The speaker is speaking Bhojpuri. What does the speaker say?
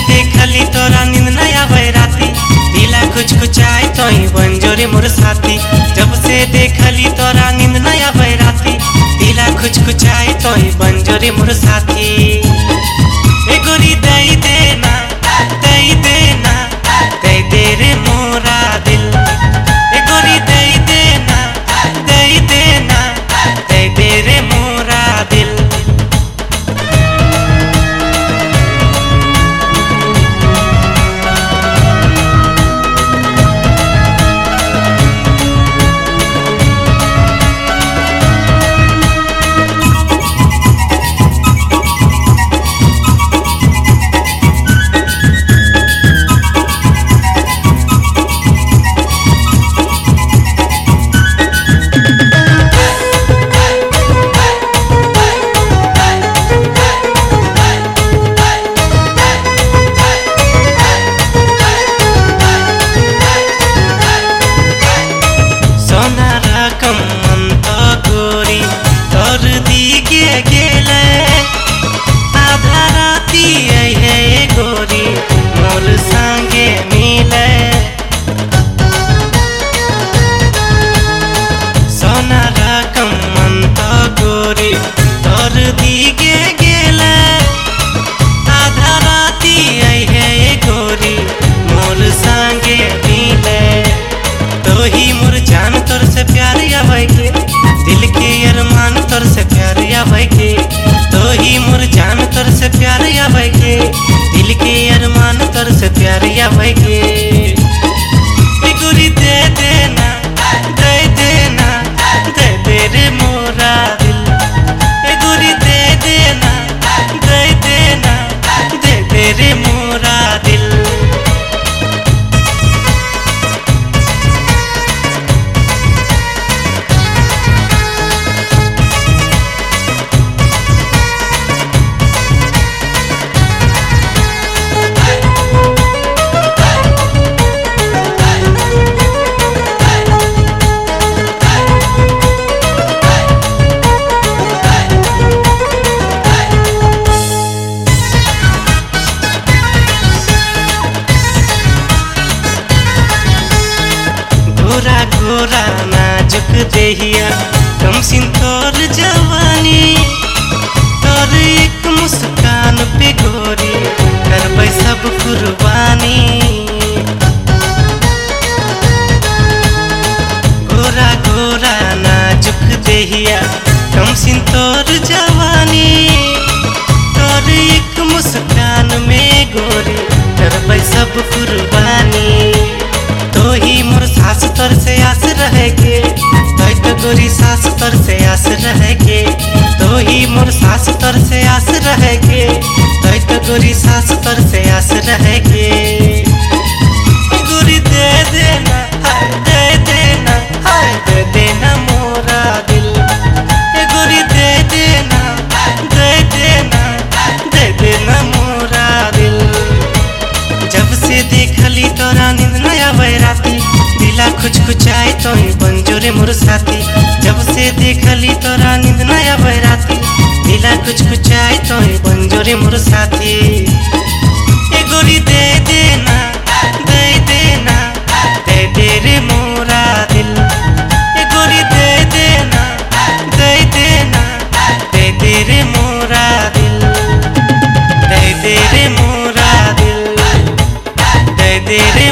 देखली तोरा नींद न आवे राती, दिला कुछ कुचाई तो ही बन जोरे मोर साथी। जब से देखली तोरा नींद न आवे राती, दिला कुछ कुचाई तो ही बन जोरे मोर साथी। ए गोरी दई देना, दई देना, दई दे रे मोरा दिल। ए गोरी दई देना, दई देना, दई दे रे मोरा दिल। दिल के अरमान तोर से प्यार आवे के, तो ही मोर जान तोर से प्यार आवे के। दिल के अरमान तोर से प्यार आवे के। ए गोरी दे देना, दे देना, दे दे रे मोरा दिल। ए गोरी दे देना, दे देना, दे दे रे मोरा दिल। गोरा गोरा नाजुक देहिया, कम सिन तोर जवानी। तोर एक मुस्कान पे गोरी करबै सब कुर्बानी। गोरा गोरा नाजुक देहिया, कम सिन तोर जवानी। तोर एक मुस्कान में गोरी करबै सब कुर्बानी। तो ही मोर सास तोर से आस रहे के, तो गोरी सास तोर से आस रहे के। तो ही मोर सास तोर से आस रहे के, तो गोरी सास तोर से आस रहे के। गोरी दे देना, हाय दे देना, हाय दे देना मोरा दिल। ए गोरी दे देना, दे देना, दे देना मोरा दिल। जब से देखली तोरा नींद न आवे राती, दिला कुछ कुचाई तो ही बन जोरे मोर साथी। जब से देखली तोरा नींद न आवे राती, दिला कुछ कुचाई तो ही बन जोरे मोर साथी। ए गोरी दे देना, दे देना, दे दे रे मोरा दिल। ए गोरी दे देना, दे देना, दे दे रे मोरा दिल। दे दे रे मोरा दिल, दे दे रे